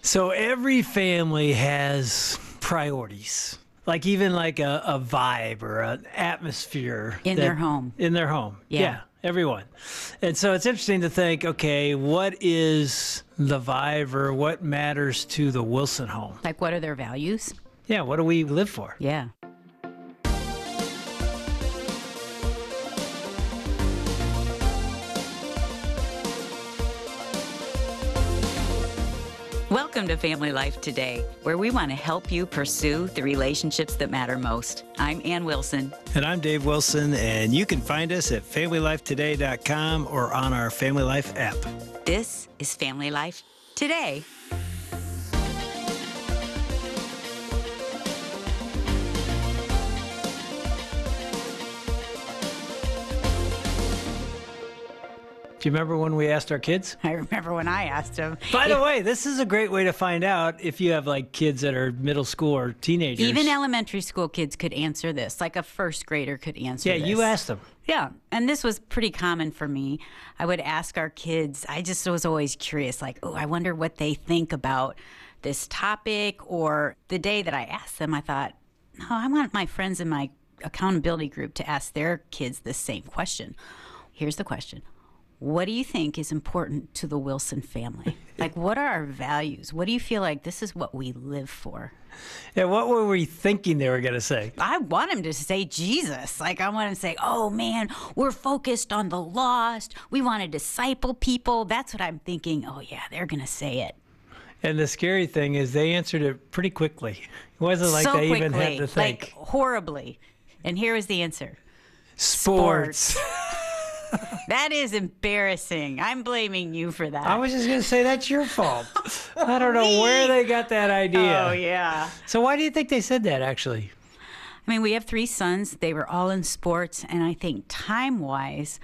So every family has priorities, like even like a vibe or an atmosphere their home. In their home. Yeah, everyone. And so it's interesting to think, okay, what is the vibe or what matters to the Wilson home? Like, what are their values? Yeah, what do we live for? Yeah. Welcome to Family Life Today, where we want to help you pursue the relationships that matter most. I'm Ann Wilson. And I'm Dave Wilson, and you can find us at FamilyLifeToday.com or on our Family Life app. This is Family Life Today. Do you remember when we asked our kids? I remember when I asked them. By the way, this is a great way to find out if you have like kids that are middle school or teenagers. Even elementary school kids could answer this, like a first grader could answer this. Yeah, you asked them. Yeah, and this was pretty common for me. I would ask our kids, I just was always curious, like, oh, I wonder what they think about this topic. Or the day that I asked them, I thought, no, I want my friends in my accountability group to ask their kids the same question. Here's the question. What do you think is important to the Wilson family? Like, what are our values? What do you feel like this is what we live for? Yeah, what were we thinking they were going to say? I want them to say Jesus. Like, I want them to say, oh, man, we're focused on the lost. We want to disciple people. That's what I'm thinking. Oh, yeah, they're going to say it. And the scary thing is they answered it pretty quickly. It wasn't like so they quickly, even had to think. Like, horribly. And here is the answer. Sports. That is embarrassing. I'm blaming you for that. I was just going to say that's your fault. I don't know where they got that idea. Oh, yeah. So why do you think they said that, actually? I mean, we have 3 sons. They were all in sports. And I think time-wise,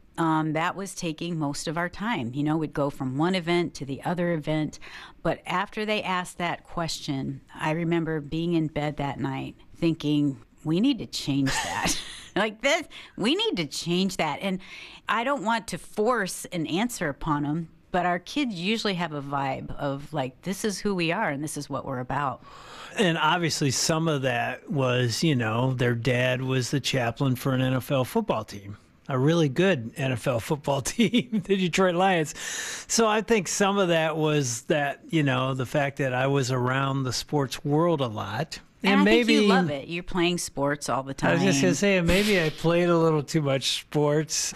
that was taking most of our time. You know, we'd go from one event to the other event. But after they asked that question, I remember being in bed that night thinking, we need to change that. Like this, we need to change that. And I don't want to force an answer upon them, but our kids usually have a vibe of like, this is who we are and this is what we're about. And obviously some of that was, you know, their dad was the chaplain for an NFL football team, a really good NFL football team, the Detroit Lions. So I think some of that was that, you know, the fact that I was around the sports world a lot. And I think you love it. You're playing sports all the time. I was just going to say, maybe I played a little too much sports.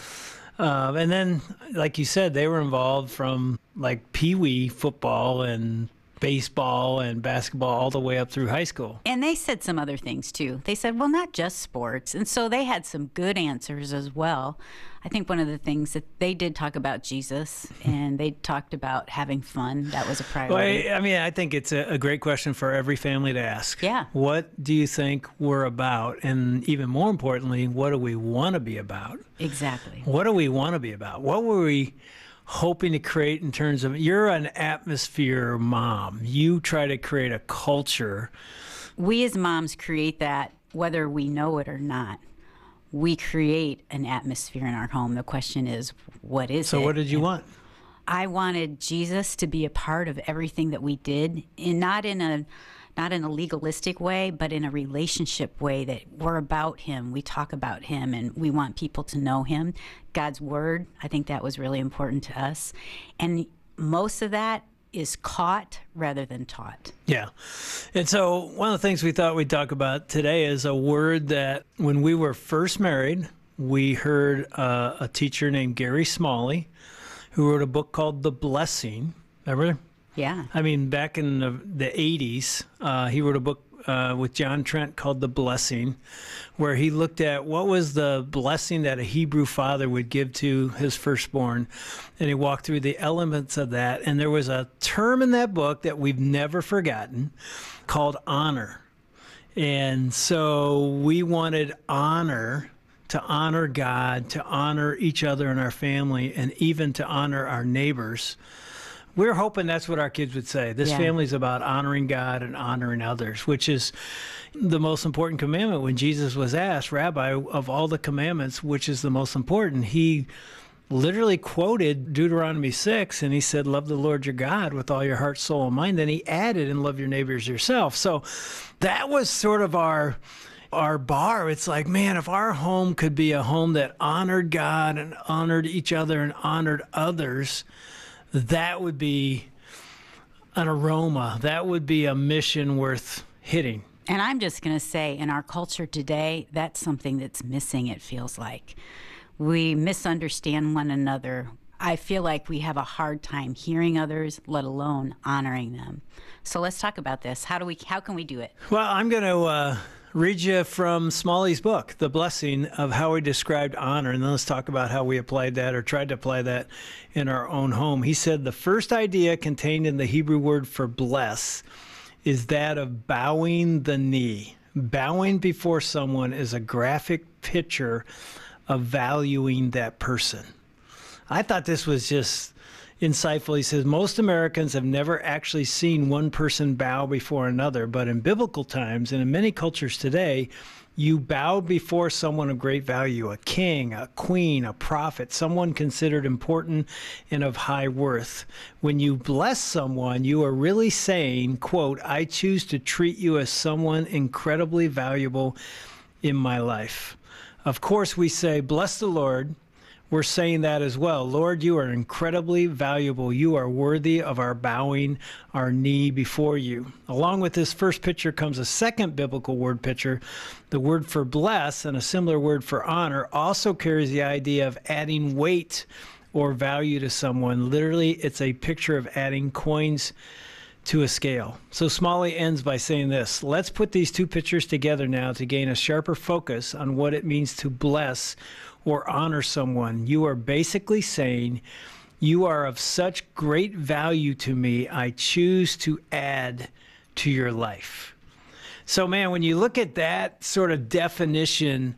And then, like you said, they were involved from like peewee football and baseball and basketball all the way up through high school. And they said some other things too. They said, well, not just sports. And so they had some good answers as well. I think one of the things that they did talk about Jesus and they talked about having fun. That was a priority. Well, I mean, I think it's a great question for every family to ask. Yeah. What do you think we're about? And even more importantly, what do we want to be about? Exactly. What do we want to be about? What were we hoping to create in terms of, you're an atmosphere mom. You try to create a culture. We as moms create that whether we know it or not. We create an atmosphere in our home. The question is, what is it? So what did you want? I wanted Jesus to be a part of everything that we did, and not in a legalistic way, but in a relationship way that we're about him. We talk about him and we want people to know him. God's word, I think that was really important to us. And most of that is caught rather than taught. Yeah. And so one of the things we thought we'd talk about today is a word that when we were first married, we heard a teacher named Gary Smalley who wrote a book called The Blessing. Remember? Yeah. I mean, back in the 80s, he wrote a book with John Trent called The Blessing, where he looked at what was the blessing that a Hebrew father would give to his firstborn, and he walked through the elements of that. And there was a term in that book that we've never forgotten called honor. And so we wanted honor, to honor God, to honor each other in our family, and even to honor our neighbors. We're hoping that's what our kids would say. This family's about honoring God and honoring others, which is the most important commandment. When Jesus was asked, Rabbi, of all the commandments, which is the most important? He literally quoted Deuteronomy 6, and he said, love the Lord your God with all your heart, soul, and mind. Then he added, and love your neighbors yourself. So that was sort of our bar. It's like, man, if our home could be a home that honored God and honored each other and honored others, that would be an aroma. That would be a mission worth hitting. And I'm just going to say, in our culture today, that's something that's missing, it feels like. We misunderstand one another. I feel like we have a hard time hearing others, let alone honoring them. So let's talk about this. How can we do it? Well, I'm going to read you from Smalley's book, The Blessing, of how he described honor, and then let's talk about how we applied that or tried to apply that in our own home. He said the first idea contained in the Hebrew word for bless is that of bowing the knee. Bowing before someone is a graphic picture of valuing that person. I thought this was just insightful. He says, most Americans have never actually seen one person bow before another, but in biblical times and in many cultures today, you bow before someone of great value, a king, a queen, a prophet, someone considered important and of high worth. When you bless someone, you are really saying, quote, I choose to treat you as someone incredibly valuable in my life. Of course, we say, bless the Lord. We're saying that as well. Lord, you are incredibly valuable. You are worthy of our bowing our knee before you. Along with this first picture comes a second biblical word picture. The word for bless and a similar word for honor also carries the idea of adding weight or value to someone. Literally, it's a picture of adding coins to a scale. So Smalley ends by saying this: let's put these two pictures together now to gain a sharper focus on what it means to bless or honor someone. You are basically saying, you are of such great value to me, I choose to add to your life. So man, when you look at that sort of definition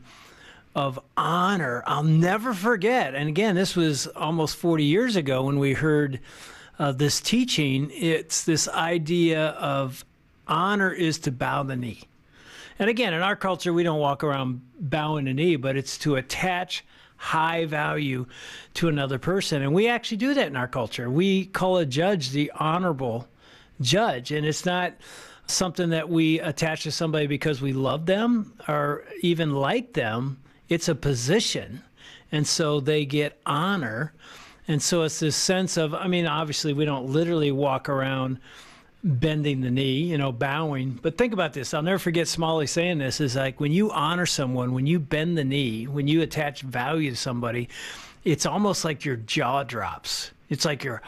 of honor, I'll never forget. And again, this was almost 40 years ago when we heard this teaching. It's this idea of honor is to bow the knee. And again, in our culture, we don't walk around bowing the knee, but it's to attach high value to another person. And we actually do that in our culture. We call a judge the honorable judge. And it's not something that we attach to somebody because we love them or even like them. It's a position. And so they get honor. And so it's this sense of, I mean, obviously we don't literally walk around bending the knee, bowing. But think about this. I'll never forget Smalley saying this, is like when you honor someone, when you bend the knee, when you attach value to somebody, it's almost like your jaw drops. It's like you're,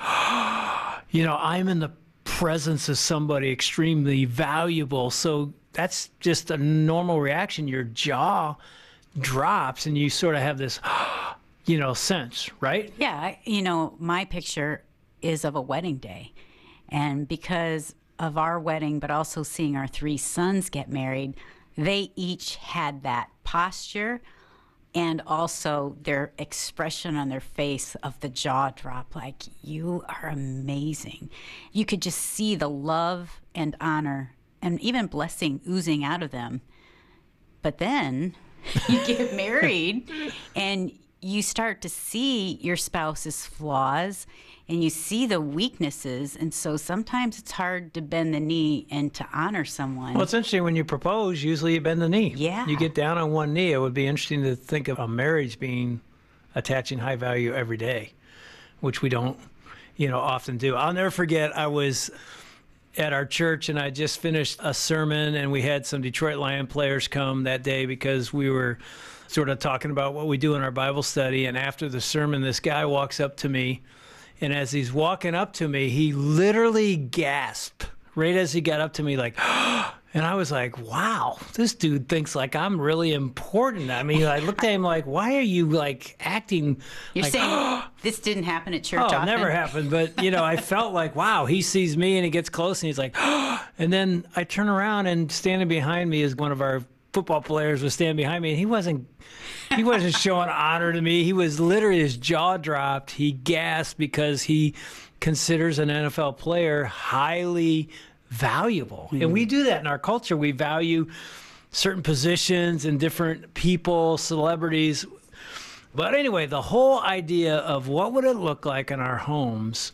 I'm in the presence of somebody extremely valuable. So that's just a normal reaction. Your jaw drops and you sort of have this, sense, right? Yeah. My picture is of a wedding day. And because of our wedding, but also seeing our three sons get married, they each had that posture and also their expression on their face of the jaw drop, like, you are amazing. You could just see the love and honor and even blessing oozing out of them. But then you get married and you start to see your spouse's flaws and you see the weaknesses. And so sometimes it's hard to bend the knee and to honor someone. Well, it's interesting when you propose, usually you bend the knee. Yeah. You get down on one knee. It would be interesting to think of a marriage being attaching high value every day, which we don't, often do. I'll never forget, I was at our church and I just finished a sermon and we had some Detroit Lion players come that day because we were sort of talking about what we do in our Bible study. And after the sermon, this guy walks up to me. And as he's walking up to me, he literally gasped right as he got up to me, like, and I was like, wow, this dude thinks like I'm really important. I mean, I looked at him like, why are you like acting? You're like, saying this didn't happen at church oh, often? Never happened. But, I felt like, wow, he sees me and he gets close and he's like, and then I turn around and standing behind me is one of our football players was standing behind me and he wasn't showing honor to me. He was literally, his jaw dropped. He gasped because he considers an NFL player highly valuable. Mm-hmm. And we do that in our culture. We value certain positions and different people, celebrities. But anyway, the whole idea of what would it look like in our homes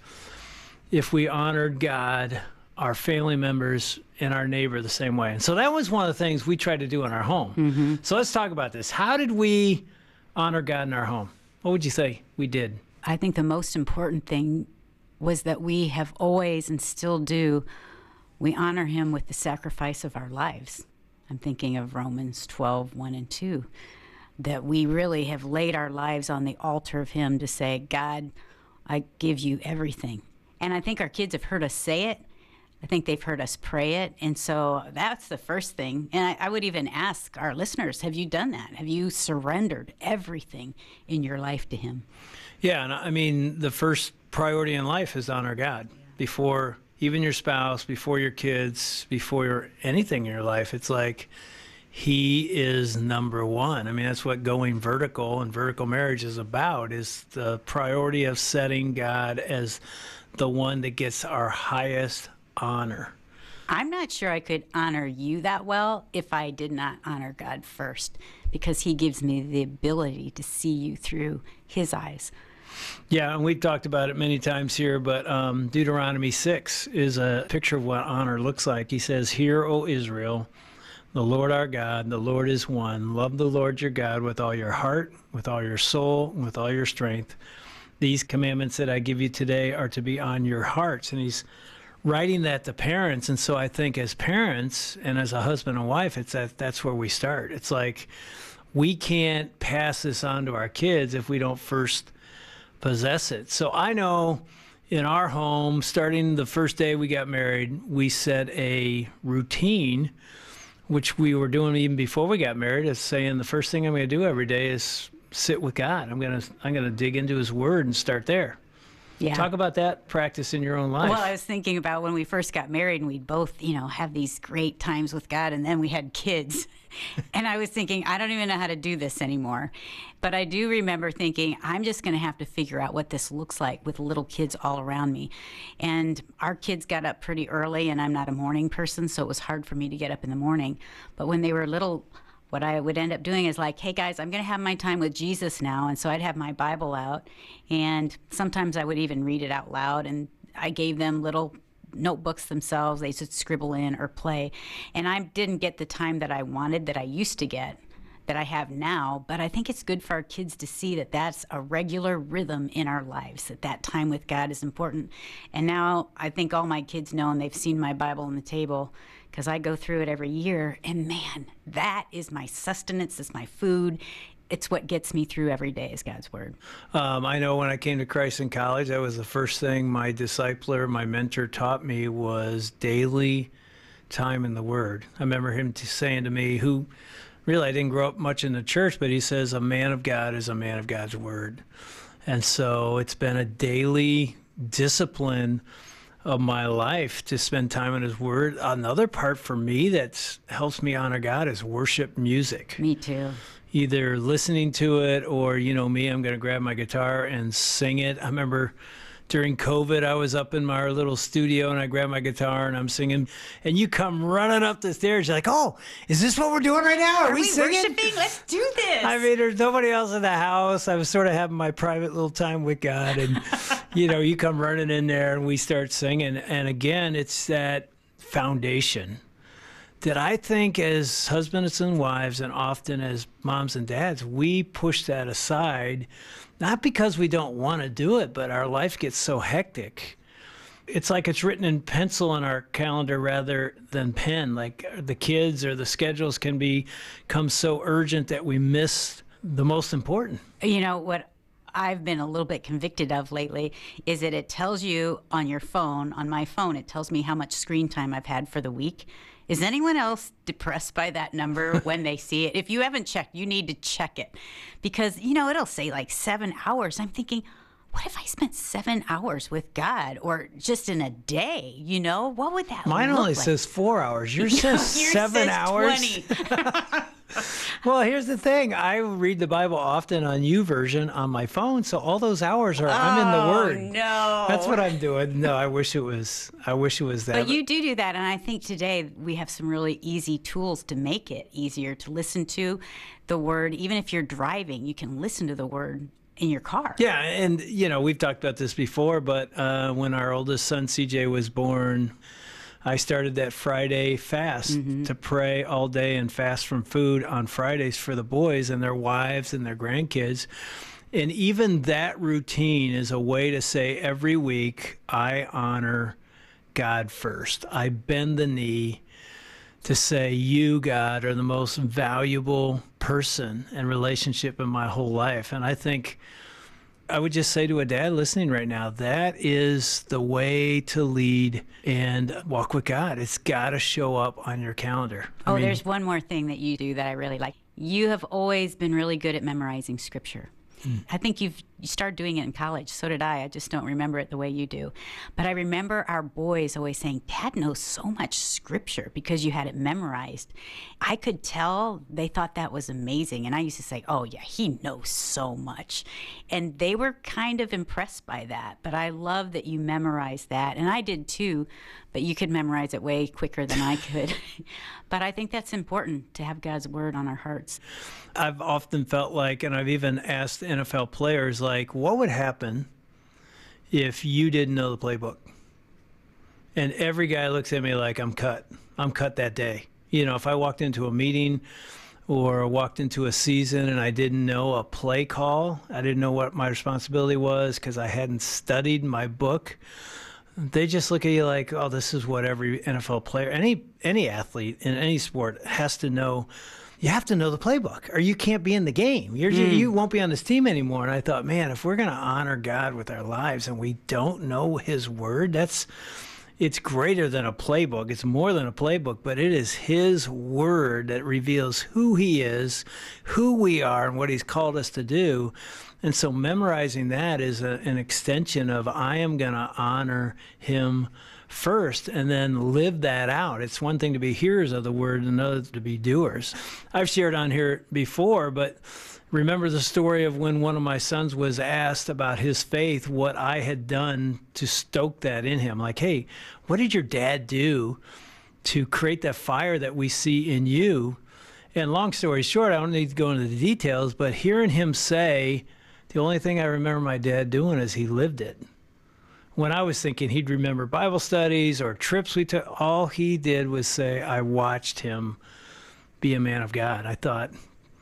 if we honored God, our family members, and our neighbor the same way. And so that was one of the things we tried to do in our home. So let's talk about this. How did we honor God in our home? What would you say we did? I think the most important thing was that we have always and still do, we honor him with the sacrifice of our lives. I'm thinking of Romans 12, 1 and 2, that we really have laid our lives on the altar of him to say, God, I give you everything. And I think our kids have heard us say it. I think they've heard us pray it. And so that's the first thing. And I would even ask our listeners, have you done that? Have you surrendered everything in your life to him? Yeah, and I mean, the first priority in life is honor God before even your spouse, before your kids, before anything in your life. It's like he is number one. I mean, that's what going vertical and vertical marriage is about, is the priority of setting God as the one that gets our highest honor. I'm not sure I could honor you that well if I did not honor God first, because he gives me the ability to see you through his eyes. Yeah, and we've talked about it many times here, but Deuteronomy 6 is a picture of what honor looks like. He says, "Hear, O Israel, the Lord our God, the Lord is one. Love the Lord your God with all your heart, with all your soul, with all your strength. These commandments that I give you today are to be on your hearts." And he's writing that to parents. And so I think as parents and as a husband and wife, that's where we start. It's like we can't pass this on to our kids if we don't first possess it. So I know in our home, starting the first day we got married, we set a routine, which we were doing even before we got married, is saying the first thing I'm going to do every day is sit with God. I'm going to dig into his word and start there. Yeah. Talk about that practice in your own life. Well, I was thinking about when we first got married and we'd both, have these great times with God, and then we had kids. And I was thinking, I don't even know how to do this anymore. But I do remember thinking, I'm just going to have to figure out what this looks like with little kids all around me. And our kids got up pretty early, and I'm not a morning person, so it was hard for me to get up in the morning. But when they were little, what I would end up doing is like, hey guys, I'm going to have my time with Jesus now. And so I'd have my Bible out, and sometimes I would even read it out loud. And I gave them little notebooks themselves. They should scribble in or play. And I didn't get the time that I wanted, that I used to get, that I have now. But I think it's good for our kids to see that that's a regular rhythm in our lives, that time with God is important. And now I think all my kids know, and they've seen my Bible on the table, because I go through it every year, and man, that is my sustenance, is my food. It's what gets me through every day is God's word. I know when I came to Christ in college, that was the first thing my discipler, my mentor, taught me was daily time in the Word. I remember him saying to me, who really I didn't grow up much in the church, but he says, a man of God is a man of God's Word. And so it's been a daily discipline of my life to spend time in his word. Another part for me that helps me honor God is worship music. Me too. Either listening to it or, me, I'm going to grab my guitar and sing it. I remember during COVID, I was up in my little studio and I grabbed my guitar and I'm singing, and you come running up the stairs. You're like, oh, is this what we're doing right now? Are we singing? Worshiping? Let's do this. I mean, there's nobody else in the house. I was sort of having my private little time with God, and you come running in there and we start singing. And again, it's that foundation that I think as husbands and wives, and often as moms and dads, we push that aside, not because we don't want to do it, but our life gets so hectic. It's like it's written in pencil on our calendar rather than pen. Like the kids or the schedules can become so urgent that we miss the most important. What I've been a little bit convicted of lately is that it tells you on your phone, on my phone, it tells me how much screen time I've had for the week. Is anyone else depressed by that number when they see it? If you haven't checked, you need to check it, because, it'll say like 7 hours. I'm thinking, what if I spent 7 hours with God, or just in a day? What would that Mine look only like? says 4 hours. Yours says 7 hours. 20. Well, here's the thing. I read the Bible often on YouVersion on my phone, so all those hours are I'm in the Word. No. That's what I'm doing. No, I wish it was that. But you do that, and I think today we have some really easy tools to make it easier to listen to the Word. Even if you're driving, you can listen to the Word in your car. Yeah, and we've talked about this before, but when our oldest son CJ was born, I started that Friday fast to pray all day and fast from food on Fridays for the boys and their wives and their grandkids. And even that routine is a way to say every week, I honor God first. I bend the knee to say, you, God, are the most valuable person and relationship in my whole life. And I think I would just say to a dad listening right now, that is the way to lead and walk with God. It's got to show up on your calendar. There's one more thing that you do that I really like. You have always been really good at memorizing scripture. I think you started doing it in college. So did I. I just don't remember it the way you do. But I remember our boys always saying, Dad knows so much scripture because you had it memorized. I could tell they thought that was amazing. And I used to say, oh, yeah, he knows so much. And they were kind of impressed by that. But I love that you memorized that. And I did too. But you could memorize it way quicker than I could. But I think that's important to have God's word on our hearts. I've often felt like, and I've even asked NFL players, like, what would happen if you didn't know the playbook? And every guy looks at me like I'm cut. I'm cut that day. If I walked into a meeting or walked into a season and I didn't know a play call, I didn't know what my responsibility was because I hadn't studied my book. They just look at you like, oh, this is what every NFL player, any athlete in any sport has to know. You have to know the playbook or you can't be in the game. You won't be on this team anymore. And I thought, man, if we're going to honor God with our lives and we don't know his word, it's greater than a playbook. It's more than a playbook, but it is his word that reveals who he is, who we are, and what he's called us to do. And so memorizing that is an extension of I am going to honor him first and then live that out. It's one thing to be hearers of the word and another to be doers. I've shared on here before, but remember the story of when one of my sons was asked about his faith, what I had done to stoke that in him. Like, hey, what did your dad do to create that fire that we see in you? And long story short, I don't need to go into the details, but hearing him say, the only thing I remember my dad doing is he lived it. When I was thinking he'd remember Bible studies or trips we took, all he did was say, I watched him be a man of God. I thought,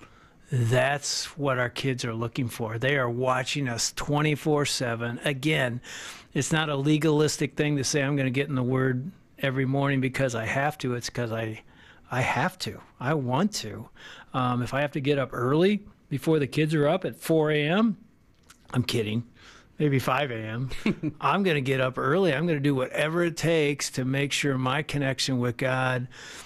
that's what our kids are looking for. They are watching us 24/7. Again, it's not a legalistic thing to say I'm going to get in the Word every morning because I have to. It's because I have to. I want to. If I have to get up early before the kids are up at 4 a.m., I'm kidding, maybe 5 a.m., I'm going to get up early. I'm going to do whatever it takes to make sure my connection with God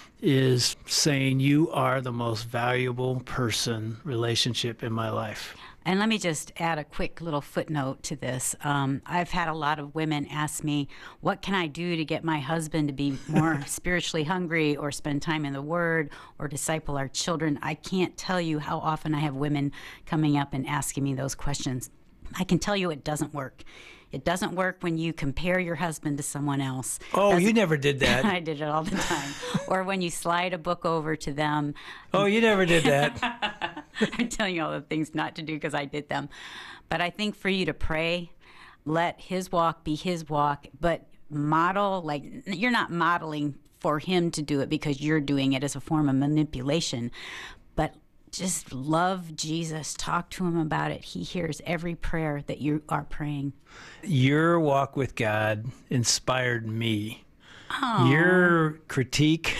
is saying you are the most valuable relationship in my life. And let me just add a quick little footnote to this. I've had a lot of women ask me, what can I do to get my husband to be more spiritually hungry or spend time in the Word or disciple our children? I can't tell you how often I have women coming up and asking me those questions. I can tell you it doesn't work. It doesn't work when you compare your husband to someone else. Oh, you never did that. I did it all the time. Or when you slide a book over to them. Oh, you never did that. I'm telling you all the things not to do because I did them. But I think for you to pray, let his walk be his walk, but model, like you're not modeling for him to do it because you're doing it as a form of manipulation. But just love Jesus. Talk to him about it. He hears every prayer that you are praying. Your walk with God inspired me. Oh. Your critique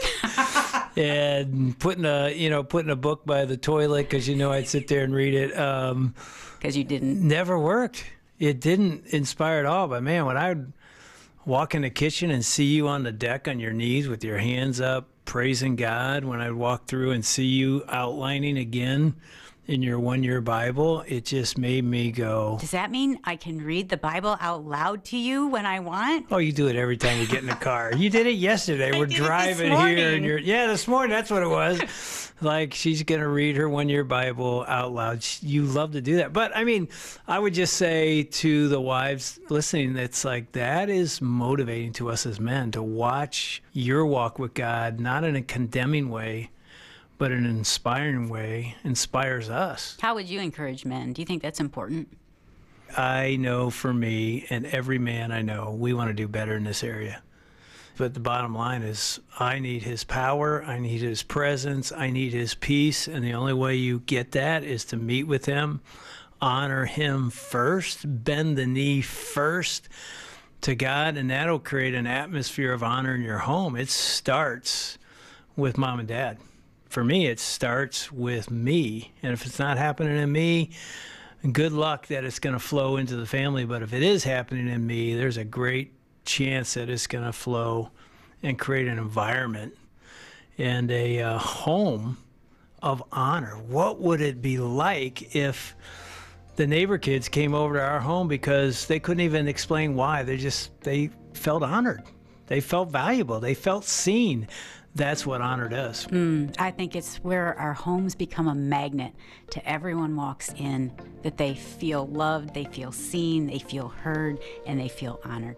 and putting a book by the toilet because I'd sit there and read it. Because you didn't. Never worked. It didn't inspire at all. But man, when I would walk in the kitchen and see you on the deck on your knees with your hands up, praising God, when I'd walk through and see you outlining again in your 1-year Bible, it just made me go, Does that mean I can read the Bible out loud to you when I want? oh, you do it every time you get in the car. You did it yesterday. We're did it this driving here, and morning. this morning, that's what it was. Like, she's going to read her 1-year Bible out loud. You love to do that. But, I mean, I would just say to the wives listening, it's like that is motivating to us as men to watch your walk with God, not in a condemning way, but in an inspiring way, inspires us. How would you encourage men? Do you think that's important? I know for me and every man I know, we want to do better in this area. But the bottom line is I need his power, I need his presence, I need his peace, and the only way you get that is to meet with him, honor him first, bend the knee first to God, and that'll create an atmosphere of honor in your home. It starts with mom and dad. For me, it starts with me, and if it's not happening in me, good luck that it's going to flow into the family. But if it is happening in me, there's a great chance that it's going to flow and create an environment and a home of honor. What would it be like if the neighbor kids came over to our home because they couldn't even explain why? They felt honored. They felt valuable. They felt seen. That's what honor does. I think it's where our homes become a magnet to everyone walks in, that they feel loved, they feel seen, they feel heard, and they feel honored.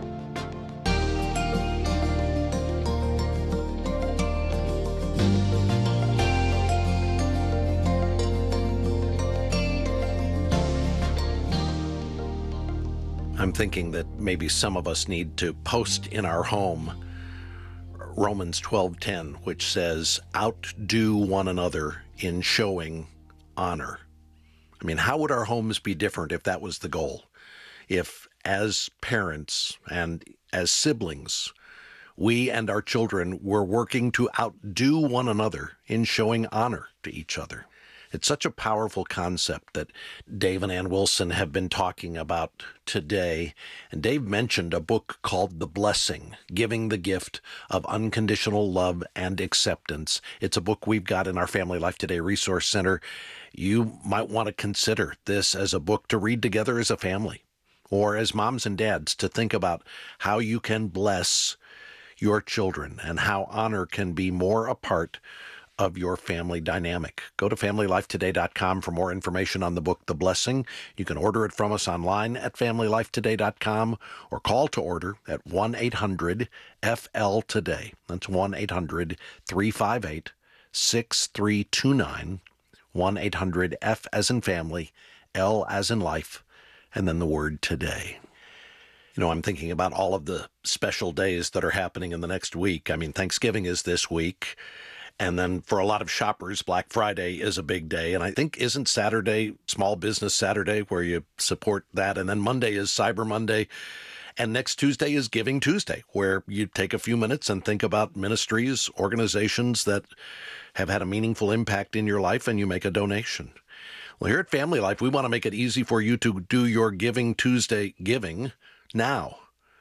I'm thinking that maybe some of us need to post in our home Romans 12:10, which says, outdo one another in showing honor. I mean, how would our homes be different if that was the goal? If as parents and as siblings, we and our children were working to outdo one another in showing honor to each other. It's such a powerful concept that Dave and Ann Wilson have been talking about today. And Dave mentioned a book called The Blessing, Giving the Gift of Unconditional Love and Acceptance. It's a book we've got in our Family Life Today Resource Center. You might want to consider this as a book to read together as a family, or as moms and dads to think about how you can bless your children and how honor can be more a part of your family dynamic. Go to FamilyLifeToday.com for more information on the book, The Blessing. You can order it from us online at FamilyLifeToday.com or call to order at 1-800-FL-TODAY. That's 1-800-358-6329, 1-800-F as in family, L as in life, and then the word today. You know, I'm thinking about all of the special days that are happening in the next week. I mean, Thanksgiving is this week. And then for a lot of shoppers, Black Friday is a big day. And I think isn't Saturday Small Business Saturday where you support that? And then Monday is Cyber Monday. And next Tuesday is Giving Tuesday, where you take a few minutes and think about ministries, organizations that have had a meaningful impact in your life, and you make a donation. Well, here at Family Life, we want to make it easy for you to do your Giving Tuesday giving now.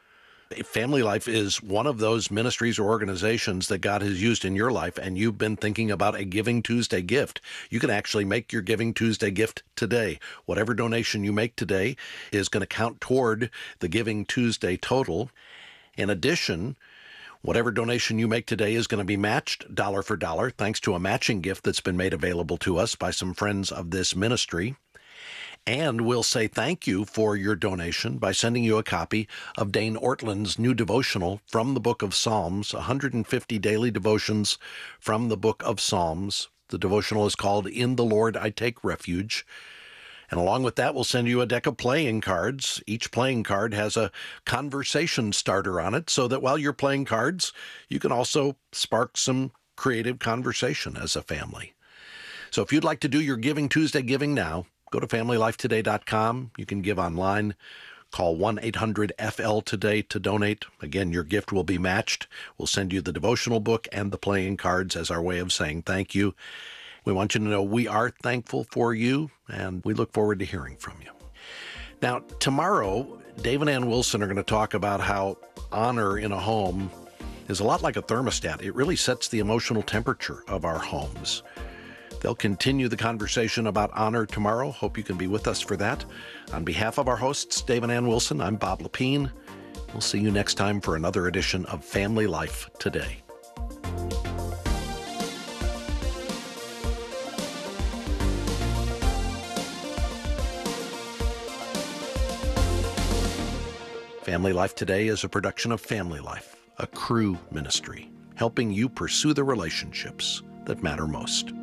Family Life is one of those ministries or organizations that God has used in your life, and you've been thinking about a Giving Tuesday gift. You can actually make your Giving Tuesday gift today. Whatever donation you make today is going to count toward the Giving Tuesday total. In addition, whatever donation you make today is going to be matched dollar for dollar, thanks to a matching gift that's been made available to us by some friends of this ministry. And we'll say thank you for your donation by sending you a copy of Dane Ortland's new devotional from the Book of Psalms, 150 daily devotions from the Book of Psalms. The devotional is called In the Lord I Take Refuge. And along with that, we'll send you a deck of playing cards. Each playing card has a conversation starter on it, so that while you're playing cards, you can also spark some creative conversation as a family. So if you'd like to do your Giving Tuesday giving now, go to FamilyLifeToday.com. You can give online. Call 1-800-FL-TODAY to donate. Again, your gift will be matched. We'll send you the devotional book and the playing cards as our way of saying thank you. We want you to know we are thankful for you, and we look forward to hearing from you. Now, tomorrow, Dave and Ann Wilson are going to talk about how honor in a home is a lot like a thermostat. It really sets the emotional temperature of our homes. They'll continue the conversation about honor tomorrow. Hope you can be with us for that. On behalf of our hosts, Dave and Ann Wilson, I'm Bob Lepine. We'll see you next time for another edition of Family Life Today. Family Life Today is a production of Family Life, a Cru ministry, helping you pursue the relationships that matter most.